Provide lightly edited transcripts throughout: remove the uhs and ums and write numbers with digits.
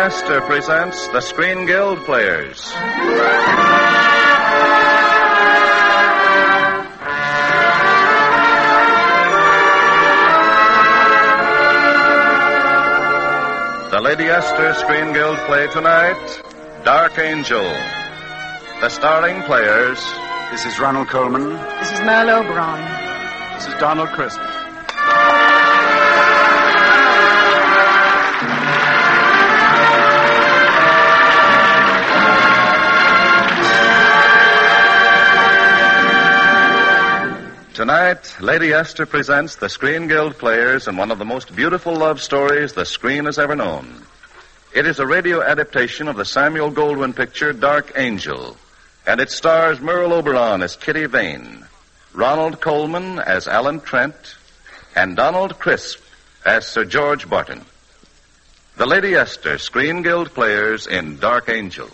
Astor presents the Screen Guild Players. The Lady Astor Screen Guild play tonight, Dark Angel. The starring players... This is Ronald Colman. This is Merle Oberon. This is Donald Crisp. Tonight, Lady Astor presents the Screen Guild Players in one of the most beautiful love stories the screen has ever known. It is a radio adaptation of the Samuel Goldwyn picture Dark Angel, and it stars Merle Oberon as Kitty Vane, Ronald Colman as Alan Trent, and Donald Crisp as Sir George Barton. The Lady Astor Screen Guild Players in Dark Angel.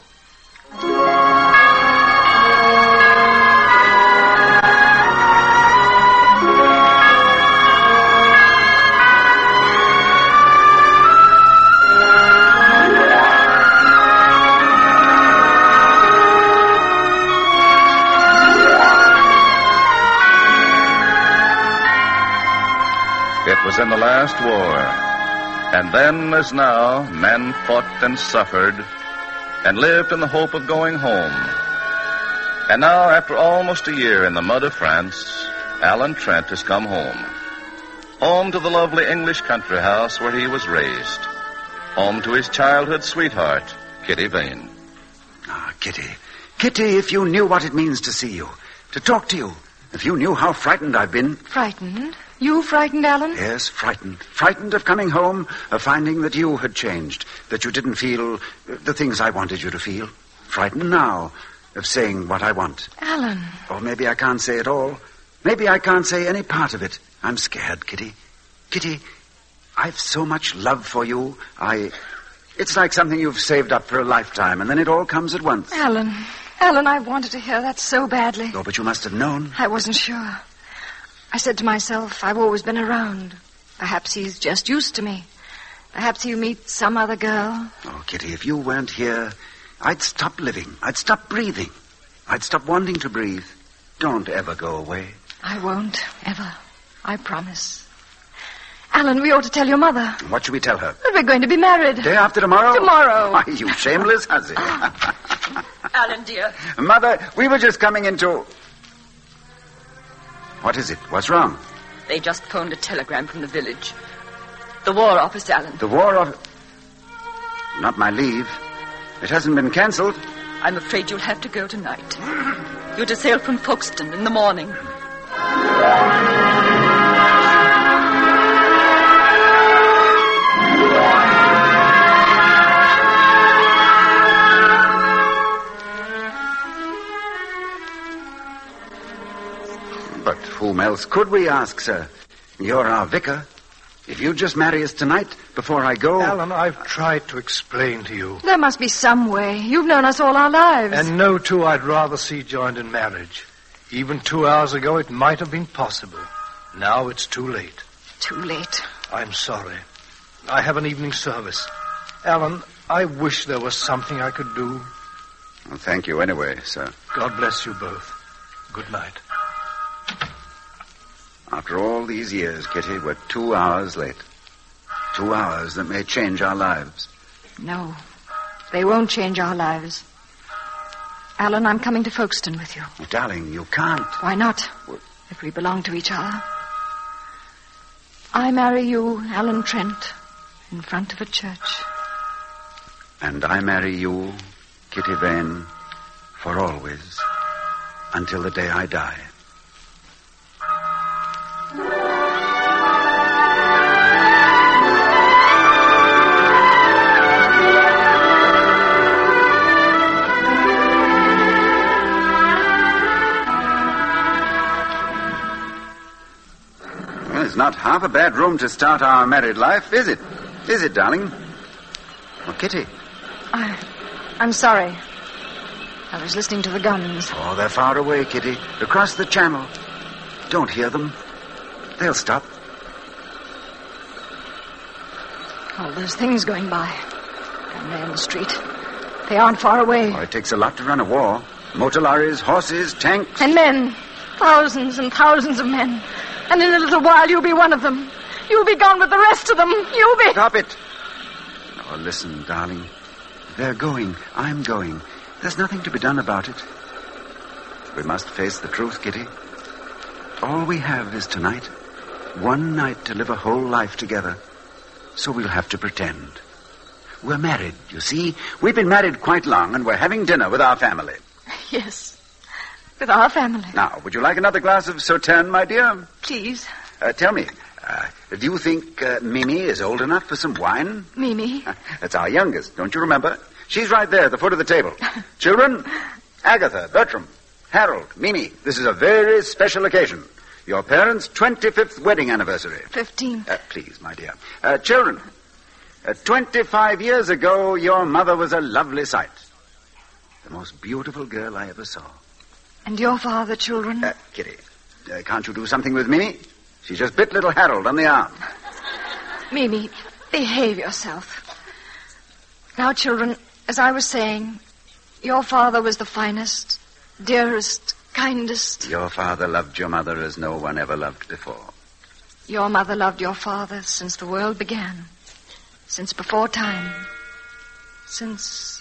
It was in the last war, and then as now, men fought and suffered and lived in the hope of going home. And now, after almost a year in the mud of France, Alan Trent has come home. Home to the lovely English country house where he was raised. Home to his childhood sweetheart, Kitty Vane. Ah, Kitty. Kitty, if you knew what it means to see you, to talk to you, if you knew how frightened I've been. Frightened? You frightened, Alan? Yes, frightened. Frightened of coming home, of finding that you had changed, that you didn't feel the things I wanted you to feel. Frightened now of saying what I want. Alan. Or maybe I can't say it all. Maybe I can't say any part of it. I'm scared, Kitty. Kitty, I've so much love for you. It's like something you've saved up for a lifetime, and then it all comes at once. Alan, I wanted to hear that so badly. Oh, but you must have known. I wasn't sure. I said to myself, I've always been around. Perhaps he's just used to me. Perhaps he'll meet some other girl. Oh, Kitty, if you weren't here, I'd stop living. I'd stop breathing. I'd stop wanting to breathe. Don't ever go away. I won't, ever. I promise. Alan, we ought to tell your mother. What should we tell her? That we're going to be married. Day after tomorrow? Tomorrow. Why, you shameless hussy. Alan, dear. Mother, we were just coming into... What is it? What's wrong? They just phoned a telegram from the village. The War Office, Alan. The War Office? Not my leave. It hasn't been cancelled. I'm afraid you'll have to go tonight. You're to sail from Folkestone in the morning. But whom else could we ask, sir? You're our vicar. If you just marry us tonight, before I go... Alan, I've tried to explain to you. There must be some way. You've known us all our lives. And no two I'd rather see joined in marriage. Even 2 hours ago, it might have been possible. Now it's too late. Too late. I'm sorry. I have an evening service. Alan, I wish there was something I could do. Well, thank you anyway, sir. God bless you both. Good night. After all these years, Kitty, we're 2 hours late. 2 hours that may change our lives. No, they won't change our lives. Alan, I'm coming to Folkestone with you. Oh, darling, you can't. Why not? If we belong to each other. I marry you, Alan Trent, in front of a church. And I marry you, Kitty Vane, for always, until the day I die. It's not half a bad room to start our married life, is it? Is it, darling? Oh, Kitty. I'm sorry. I was listening to the guns. Oh, they're far away, Kitty. Across the channel. Don't hear them. They'll stop. All those things going by. And they're in the street. They aren't far away. Oh, it takes a lot to run a war. Motor lorries, horses, tanks. And men. Thousands and thousands of men. And in a little while, you'll be one of them. You'll be gone with the rest of them. You'll be... Stop it. Oh, listen, darling. They're going. I'm going. There's nothing to be done about it. We must face the truth, Kitty. All we have is tonight. One night to live a whole life together. So we'll have to pretend. We're married, you see. We've been married quite long, and we're having dinner with our family. Yes, with our family. Now, would you like another glass of Sauterne, my dear? Please. Tell me, do you think Mimi is old enough for some wine? Mimi? That's our youngest, don't you remember? She's right there at the foot of the table. Children, Agatha, Bertram, Harold, Mimi, this is a very special occasion. Your parents' 25th wedding anniversary. 15th. Please, my dear. Children, 25 years ago, your mother was a lovely sight. The most beautiful girl I ever saw. And your father, children? Kitty, can't you do something with Mimi? She just bit little Harold on the arm. Mimi, behave yourself. Now, children, as I was saying, your father was the finest, dearest, kindest. Your father loved your mother as no one ever loved before. Your mother loved your father since the world began. Since before time. Since...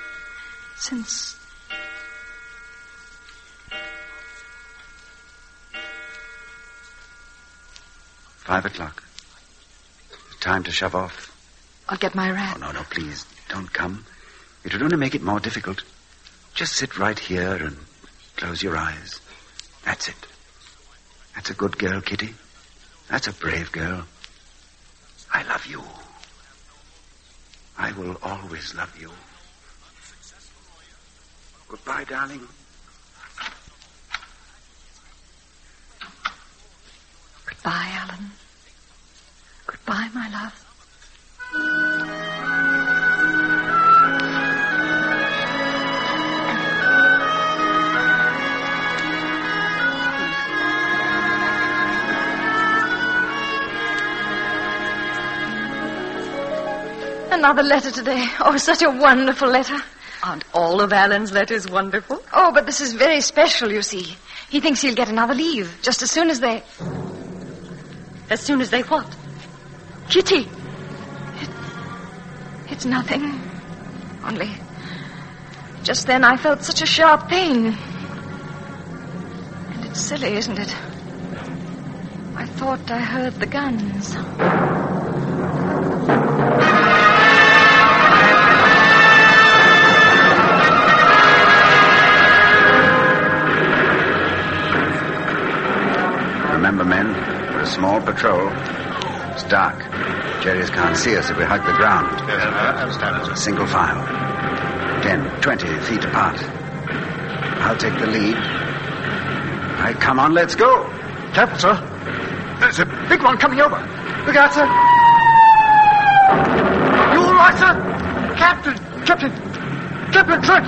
5 o'clock. Time to shove off. I'll get my wrap. Oh, no, please, don't come. It would only make it more difficult. Just sit right here and close your eyes. That's it. That's a good girl, Kitty. That's a brave girl. I love you. I will always love you. Goodbye, darling. Goodbye, Alan. Goodbye, my love. Another letter today. Oh, such a wonderful letter. Aren't all of Alan's letters wonderful? Oh, but this is very special, you see. He thinks he'll get another leave just as soon as they... As soon as they what? Kitty! It's nothing. Only... just then I felt such a sharp pain. And it's silly, isn't it? I thought I heard the guns. Remember, men, we're a small patrol. It's dark. Jerry's can't see us if we hug the ground. Yes, I understand. Single file. 10, 20 feet apart. I'll take the lead. All right, come on, let's go. Careful, sir. There's a big one coming over. Look out, sir. You all right, sir? Captain Trent.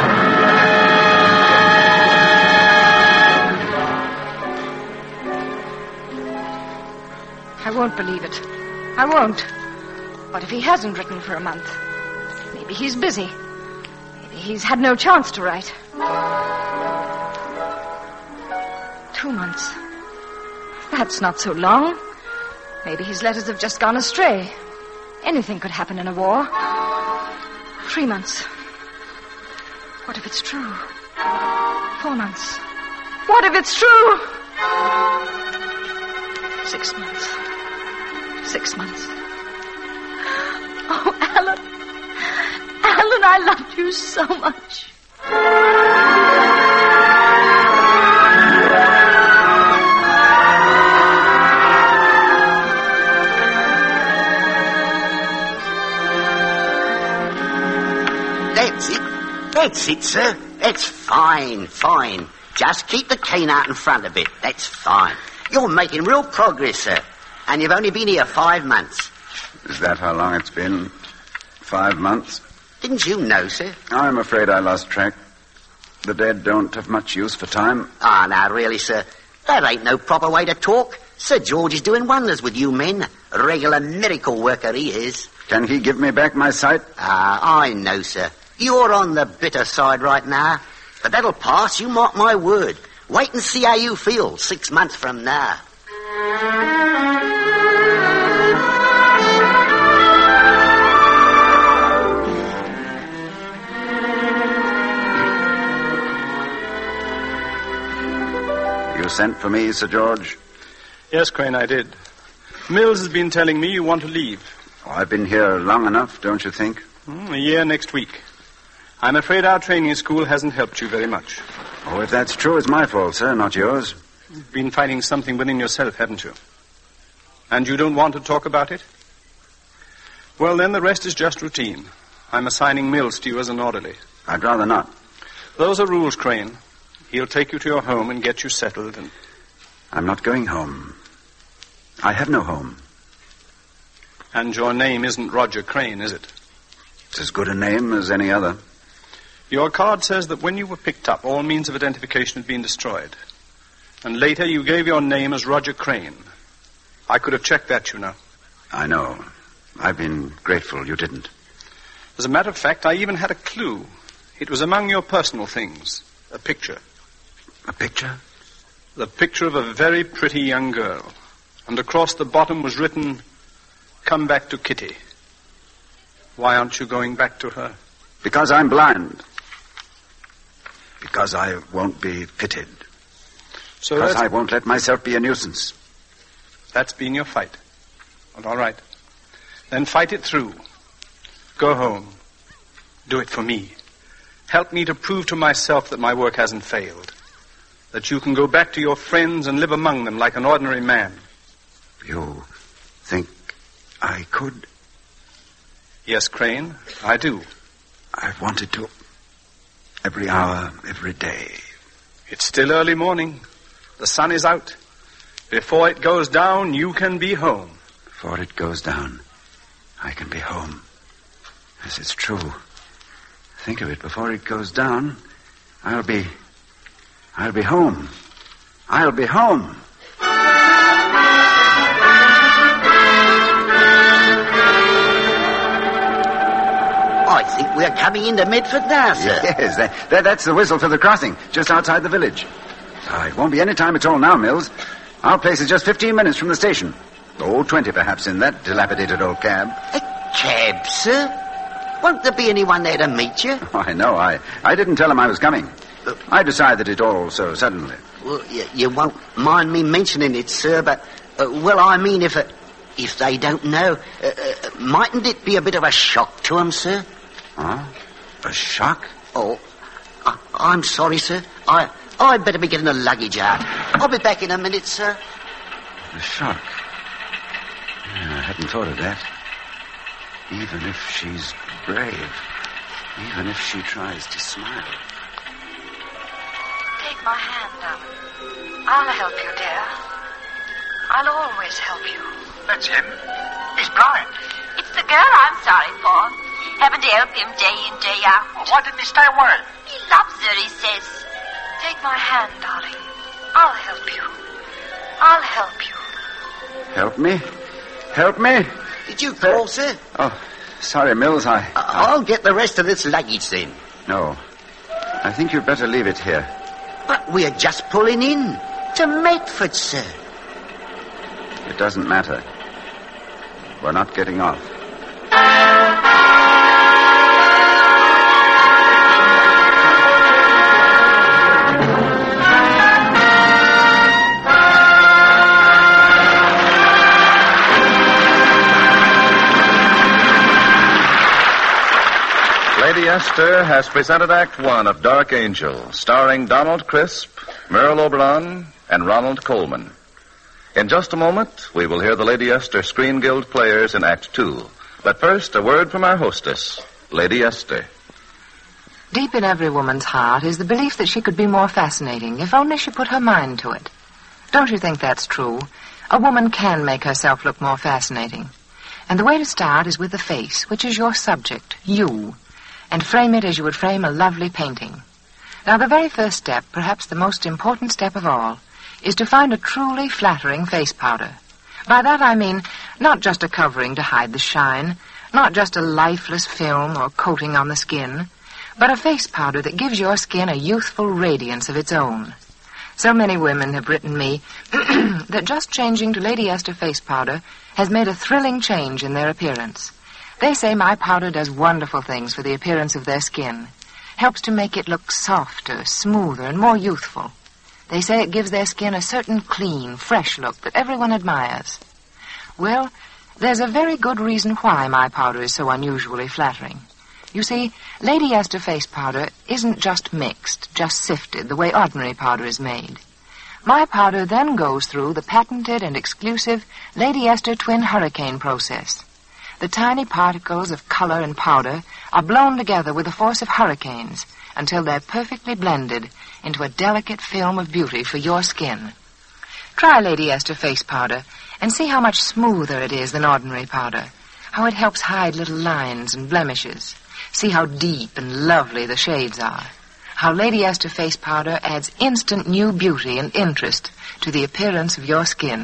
I won't believe it. I won't. But if he hasn't written for a month, maybe he's busy. Maybe he's had no chance to write. 2 months. That's not so long. Maybe his letters have just gone astray. Anything could happen in a war. 3 months. What if it's true? 4 months. What if it's true? 6 months. 6 months. Oh, Alan. Alan, I loved you so much. That's it, sir. That's fine. Just keep the cane out in front of it. That's fine. You're making real progress, sir. And you've only been here 5 months. Is that how long it's been? 5 months? Didn't you know, sir? I'm afraid I lost track. The dead don't have much use for time. Ah, now, really, sir. That ain't no proper way to talk. Sir George is doing wonders with you men. A regular miracle worker he is. Can he give me back my sight? I know, sir. You're on the bitter side right now. But that'll pass, you mark my word. Wait and see how you feel 6 months from now. You sent for me, Sir George? Yes, Crane, I did. Mills has been telling me you want to leave. Oh, I've been here long enough, don't you think? A year next week. I'm afraid our training school hasn't helped you very much. Oh, if that's true, it's my fault, sir, not yours. You've been fighting something within yourself, haven't you? And you don't want to talk about it? Well, then the rest is just routine. I'm assigning Mills to you as an orderly. I'd rather not. Those are rules, Crane. He'll take you to your home and get you settled and... I'm not going home. I have no home. And your name isn't Roger Crane, is it? It's as good a name as any other. Your card says that when you were picked up, all means of identification had been destroyed. And later you gave your name as Roger Crane. I could have checked that, you know. I know. I've been grateful you didn't. As a matter of fact, I even had a clue. It was among your personal things. A picture. A picture? The picture of a very pretty young girl. And across the bottom was written, "Come back to Kitty." Why aren't you going back to her? Because I'm blind. Because I won't be pitied. So because I won't let myself be a nuisance. That's been your fight. Well, all right. Then fight it through. Go home. Do it for me. Help me to prove to myself that my work hasn't failed. That you can go back to your friends and live among them like an ordinary man. You think I could? Yes, Crane, I do. I've wanted to. Every hour, every day. It's still early morning. The sun is out. Before it goes down, you can be home. Before it goes down, I can be home. Yes, it's true. Think of it. Before it goes down, I'll be home. I'll be home. I think we're coming into Medford now, sir. Yes, that's the whistle for the crossing, just outside the village. It won't be any time at all now, Mills. Our place is just 15 minutes from the station. 20 perhaps in that dilapidated old cab. A cab, sir? Won't there be anyone there to meet you? Oh, I know. I didn't tell him I was coming. I decided it all so suddenly. Well, you won't mind me mentioning it, sir, but, I mean, if they don't know, mightn't it be a bit of a shock to them, sir? Huh? A shock? Oh, I'm sorry, sir. I'd better be getting the luggage out. I'll be back in a minute, sir. A shock? Yeah, I hadn't thought of that. Even if she's brave, even if she tries to smile. Take my hand, darling. I'll help you, dear. I'll always help you. That's him. He's blind. It's the girl I'm sorry for. Having to help him day in, day out. Well, why didn't he stay away? He loves her, he says. Take my hand, darling. I'll help you. I'll help you. Help me? Help me? Did you call, sir? Oh, sorry, Mills, I'll get the rest of this luggage, then. No. I think you'd better leave it here. But we're just pulling in. To Medford, sir. It doesn't matter. We're not getting off. Lady Esther has presented Act One of Dark Angel, starring Donald Crisp, Merle Oberon, and Ronald Coleman. In just a moment, we will hear the Lady Esther Screen Guild players in Act Two. But first, a word from our hostess, Lady Esther. Deep in every woman's heart is the belief that she could be more fascinating if only she put her mind to it. Don't you think that's true? A woman can make herself look more fascinating. And the way to start is with the face, which is your subject, you, and frame it as you would frame a lovely painting. Now, the very first step, perhaps the most important step of all, is to find a truly flattering face powder. By that I mean not just a covering to hide the shine, Not just a lifeless film or coating on the skin, but a face powder that gives your skin a youthful radiance of its own. So many women have written me that just changing to Lady Esther face powder has made a thrilling change in their appearance. They say my powder does wonderful things for the appearance of their skin. Helps to make it look softer, smoother, and more youthful. They say it gives their skin a certain clean, fresh look that everyone admires. Well, there's a very good reason why my powder is so unusually flattering. You see, Lady Esther face powder isn't just mixed, just sifted, the way ordinary powder is made. My powder then goes through the patented and exclusive Lady Esther Twin Hurricane process. The tiny particles of color and powder are blown together with the force of hurricanes until they're perfectly blended into a delicate film of beauty for your skin. Try Lady Esther face powder and see how much smoother it is than ordinary powder, how it helps hide little lines and blemishes. See how deep and lovely the shades are, how Lady Esther face powder adds instant new beauty and interest to the appearance of your skin.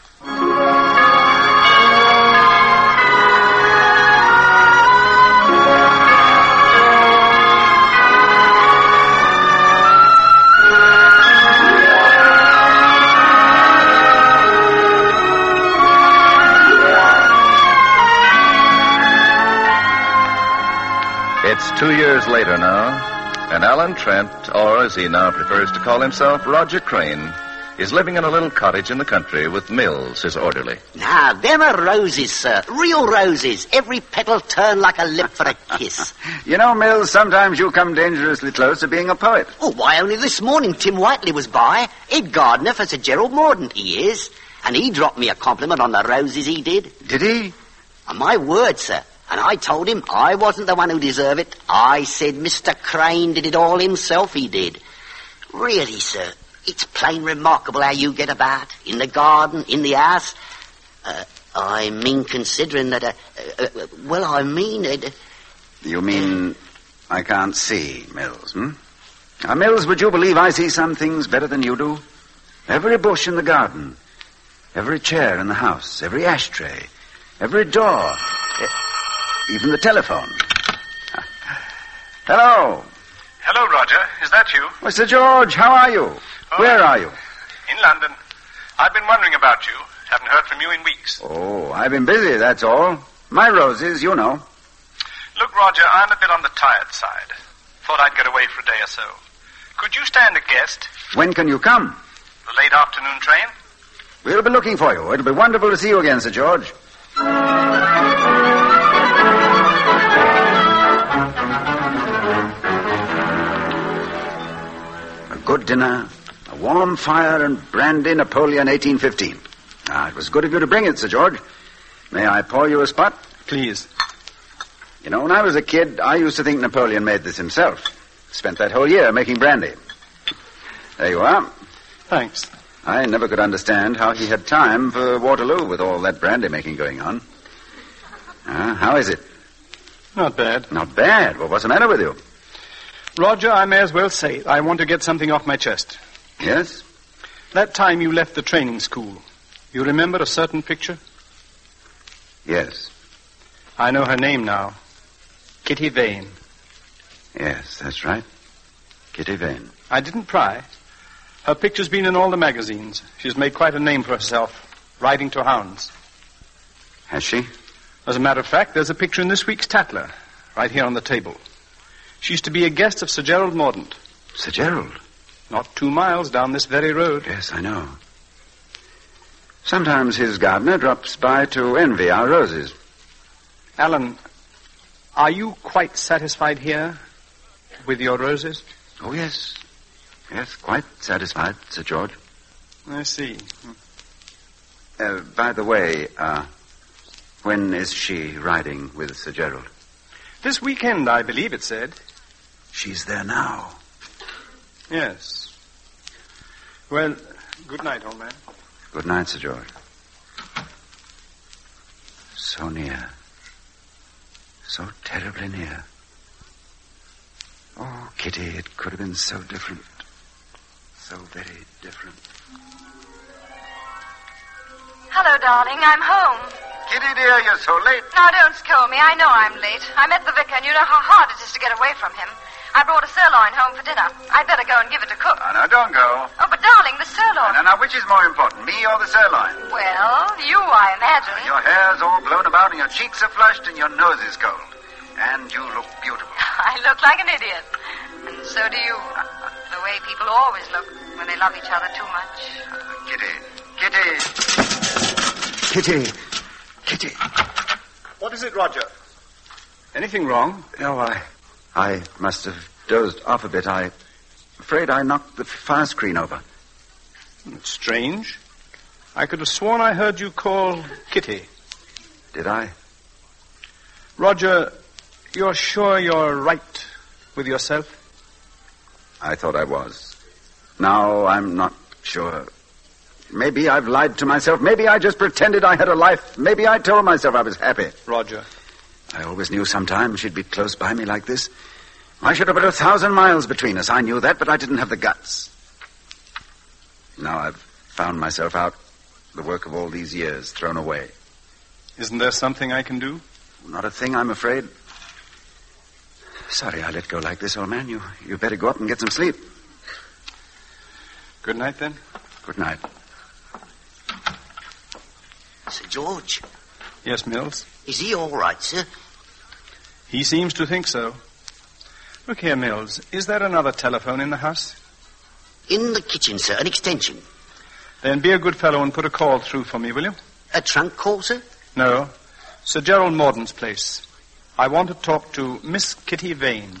It's 2 years later now, and Alan Trent, or as he now prefers to call himself, Roger Crane, is living in a little cottage in the country with Mills, his orderly. Now, them are roses, sir. Real roses. Every petal turned like a lip for a kiss. You know, Mills, sometimes you come dangerously close to being a poet. Oh, why, only this morning Tim Whiteley was by. Head gardener for Sir Gerald Mordaunt, he is. And he dropped me a compliment on the roses, he did. Did he? On my word, sir. And I told him I wasn't the one who deserved it. I said Mr. Crane did it all himself, he did. Really, sir, it's plain remarkable how you get about. In the garden, in the house. I mean, considering that, You mean I can't see, Mills, Now, Mills, would you believe I see some things better than you do? Every bush in the garden, every chair in the house, every ashtray, every door... Even the telephone. Hello. Hello, Roger. Is that you? Mr. George, how are you? Where are you? In London. I've been wondering about you. Haven't heard from you in weeks. Oh, I've been busy, that's all. My roses, you know. Look, Roger, I'm a bit on the tired side. Thought I'd get away for a day or so. Could you stand a guest? When can you come? The late afternoon train? We'll be looking for you. It'll be wonderful to see you again, Sir George. Good dinner, a warm fire, and brandy Napoleon 1815. It was good of you to bring it, Sir George. May I pour you a spot? Please. You know, when I was a kid, I used to think Napoleon made this himself. Spent that whole year making brandy. There you are. Thanks. I never could understand how he had time for Waterloo with all that brandy making going on. How is it? Not bad. Not bad? Well, what's the matter with you? Roger, I may as well say it. I want to get something off my chest. Yes? That time you left the training school, you remember a certain picture? Yes. I know her name now. Kitty Vane. Yes, that's right. Kitty Vane. I didn't pry. Her picture's been in all the magazines. She's made quite a name for herself, riding to hounds. Has she? As a matter of fact, there's a picture in this week's Tatler, right here on the table. She's to be a guest of Sir Gerald Mordaunt. Sir Gerald? Not 2 miles down this very road. Yes, I know. Sometimes his gardener drops by to envy our roses. Alan, are you quite satisfied here with your roses? Oh, yes. Yes, quite satisfied, Sir George. I see. By the way, when is she riding with Sir Gerald? This weekend, I believe it said. She's there now. Yes. Well, good night, old man. Good night, Sir George. So near. So terribly near. Oh, Kitty, it could have been so different. So very different. Hello, darling. I'm home. Kitty, dear, you're so late. Now, don't scold me. I know I'm late. I met the vicar, and you know how hard it is to get away from him. I brought a sirloin home for dinner. I'd better go and give it to cook. No, don't go. Oh, but darling, the sirloin. Now, which is more important, me or the sirloin? Well, you, I imagine. Your hair's all blown about, and your cheeks are flushed, and your nose is cold. And you look beautiful. I look like an idiot. And so do you. The way people always look when they love each other too much. Kitty. What is it, Roger? Anything wrong? No, I must have dozed off a bit. I'm afraid I knocked the fire screen over. It's strange. I could have sworn I heard you call Kitty. Did I? Roger, you're sure you're right with yourself? I thought I was. Now I'm not sure. Maybe I've lied to myself. Maybe I just pretended I had a life. Maybe I told myself I was happy. Roger. I always knew sometime she'd be close by me like this. I should have put 1,000 miles between us. I knew that, but I didn't have the guts. Now I've found myself out, the work of all these years thrown away. Isn't there something I can do? Not a thing, I'm afraid. Sorry I let go like this, old man. You better go up and get some sleep. Good night, then. Good night. Sir George? Yes, Mills? Is he all right, sir? He seems to think so. Look here, Mills. Is there another telephone in the house? In the kitchen, sir. An extension. Then be a good fellow and put a call through for me, will you? A trunk call, sir? No. Sir Gerald Morden's place. I want to talk to Miss Kitty Vane.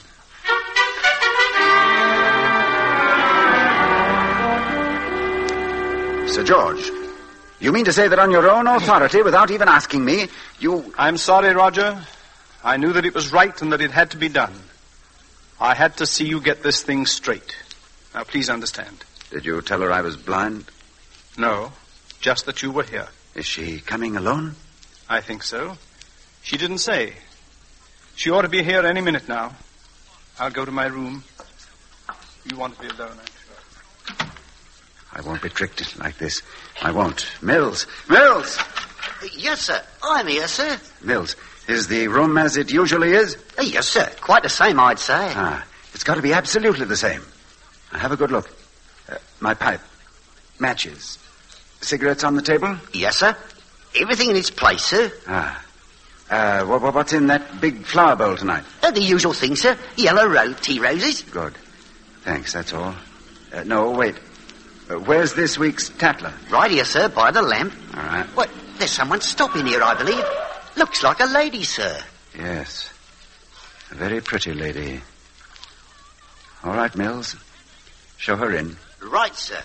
Sir George, you mean to say that on your own authority, without even asking me, you... I'm sorry, Roger. I knew that it was right and that it had to be done. I had to see you get this thing straight. Now, please understand. Did you tell her I was blind? No, just that you were here. Is she coming alone? I think so. She didn't say. She ought to be here any minute now. I'll go to my room. You want to be alone, I'm sure. I won't be tricked like this. I won't. Mills! Mills! Yes, sir. I'm here, sir. Mills, is the room as it usually is? Yes, sir. Quite the same, I'd say. It's got to be absolutely the same. Now, have a good look. My pipe. Matches. Cigarettes on the table? Yes, sir. Everything in its place, sir. What's in that big flower bowl tonight? The usual thing, sir. Yellow tea roses. Good. Thanks, that's all. No, wait. Where's this week's Tatler? Right here, sir, by the lamp. All right. What? There's someone stopping here, I believe. Looks like a lady, sir. Yes. A very pretty lady. All right, Mills. Show her in. Right, sir.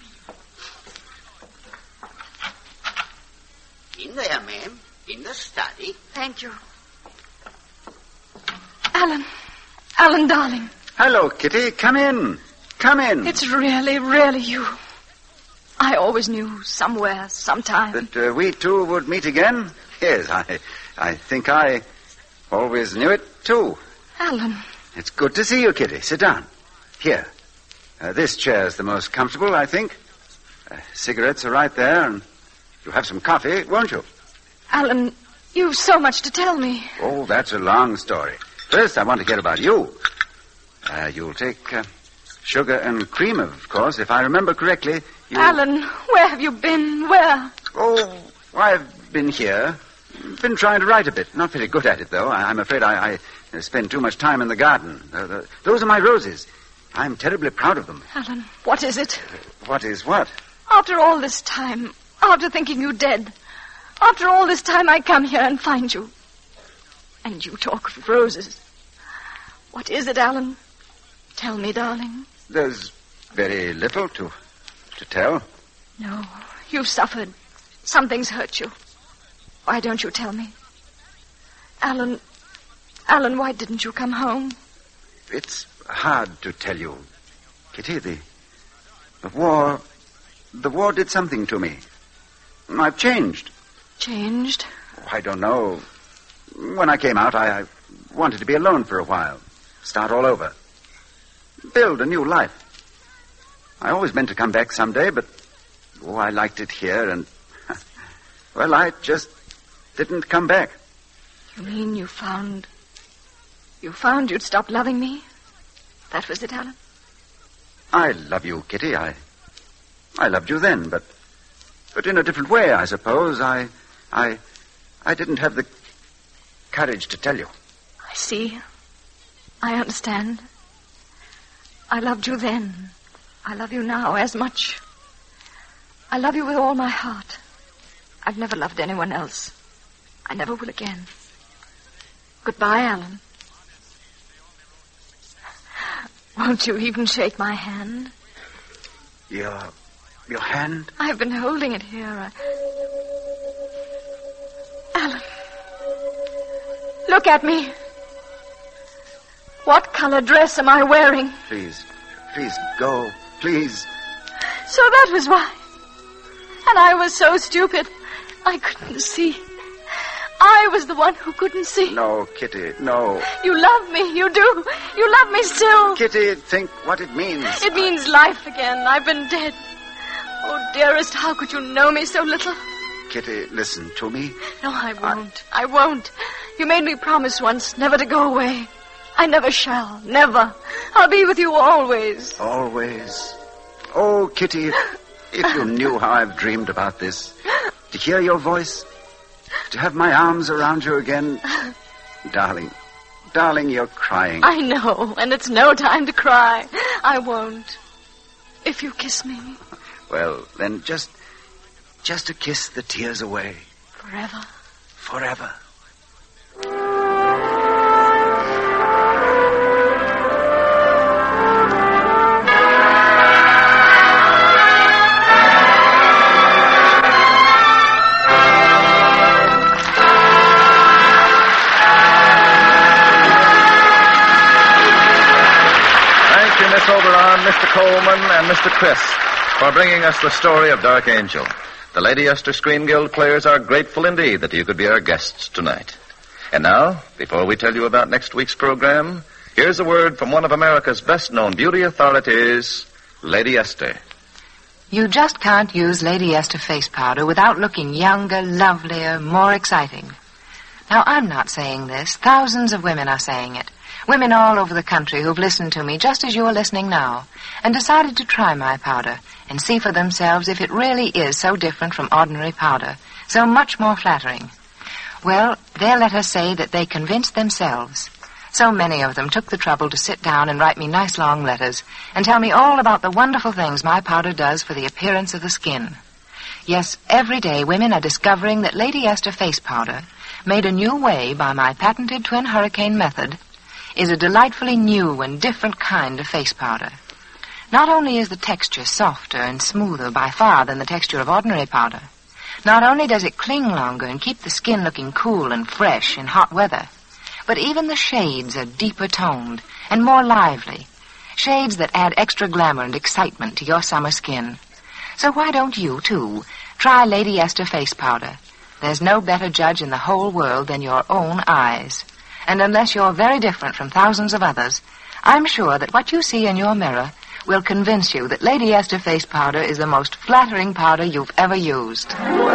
In there, ma'am. In the study. Thank you. Alan, darling. Hello, Kitty. Come in. Come in. It's really you. I always knew somewhere, sometime. That we two would meet again? Yes, I think I always knew it, too. Alan. It's good to see you, Kitty. Sit down. Here. This chair's the most comfortable, I think. Cigarettes are right there, and you'll have some coffee, won't you? Alan, you've so much to tell me. Oh, that's a long story. First, I want to hear about you. You'll take sugar and cream, of course, if I remember correctly. Alan, where have you been? Where? Oh, I've been here. Been trying to write a bit. Not very good at it, though. I'm afraid I spend too much time in the garden. Those are my roses. I'm terribly proud of them. Alan, what is it? What is what? After all this time, after thinking you dead, after all this time I come here and find you. And you talk of roses. What is it, Alan? Tell me, darling. There's very little to tell. No, you've suffered. Something's hurt you. Why don't you tell me? Alan, why didn't you come home? It's hard to tell you, Kitty. The war did something to me. I've changed. Changed? I don't know. When I came out, I wanted to be alone for a while. Start all over. Build a new life. I always meant to come back someday, but I liked it here, and well, I just didn't come back. You mean you found you'd stopped loving me? That was it, Alan? I love you, Kitty. I loved you then, but in a different way, I suppose. I didn't have the courage to tell you. I see. I understand. I loved you then. I love you now as much. I love you with all my heart. I've never loved anyone else. I never will again. Goodbye, Alan. Won't you even shake my hand? Your hand? I've been holding it here. Alan, look at me. What color dress am I wearing? Please, go. Please. So that was why. And I was so stupid. I couldn't see. I was the one who couldn't see. No, Kitty, no. You love me, you do. You love me still. Kitty, think what it means. It means life again. I've been dead. Oh, dearest, how could you know me so little? Kitty, listen to me. No, I won't. I won't. You made me promise once never to go away. I never shall. Never. I'll be with you always. Always. Oh, Kitty, if you knew how I've dreamed about this. To hear your voice. To have my arms around you again. Darling, you're crying. I know, and it's no time to cry. I won't. If you kiss me. Well, then just to kiss the tears away. Forever. Forever. Oberon, Mr. Coleman, and Mr. Chris for bringing us the story of Dark Angel. The Lady Esther Screen Guild players are grateful indeed that you could be our guests tonight. And now, before we tell you about next week's program, here's a word from one of America's best-known beauty authorities, Lady Esther. You just can't use Lady Esther face powder without looking younger, lovelier, more exciting. Now, I'm not saying this. Thousands of women are saying it. Women all over the country who've listened to me just as you're listening now and decided to try my powder and see for themselves if it really is so different from ordinary powder, so much more flattering. Well, their letters say that they convinced themselves. So many of them took the trouble to sit down and write me nice long letters and tell me all about the wonderful things my powder does for the appearance of the skin. Yes, every day women are discovering that Lady Esther face powder, made a new way by my patented twin hurricane method, is a delightfully new and different kind of face powder. Not only is the texture softer and smoother by far than the texture of ordinary powder, not only does it cling longer and keep the skin looking cool and fresh in hot weather, but even the shades are deeper toned and more lively, shades that add extra glamour and excitement to your summer skin. So why don't you, too, try Lady Esther face powder? There's no better judge in the whole world than your own eyes. And unless you're very different from thousands of others, I'm sure that what you see in your mirror will convince you that Lady Esther face powder is the most flattering powder you've ever used.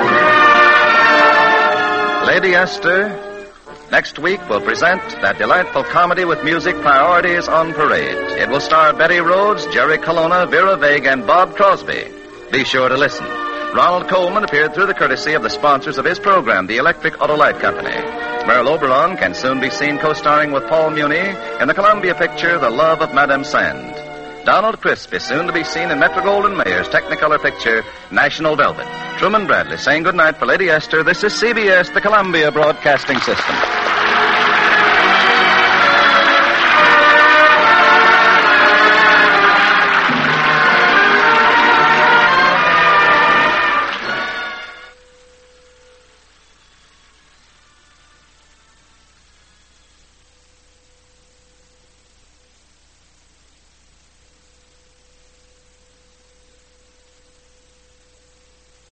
Lady Esther, next week will present that delightful comedy with music, Priorities on Parade. It will star Betty Rhodes, Jerry Colonna, Vera Vague, and Bob Crosby. Be sure to listen. Ronald Coleman appeared through the courtesy of the sponsors of his program, the Electric Autolite Company. Merle Oberon can soon be seen co-starring with Paul Muni in the Columbia picture, The Love of Madame Sand. Donald Crisp is soon to be seen in Metro-Goldwyn-Mayer's Technicolor picture, National Velvet. Truman Bradley saying goodnight for Lady Esther. This is CBS, the Columbia Broadcasting System.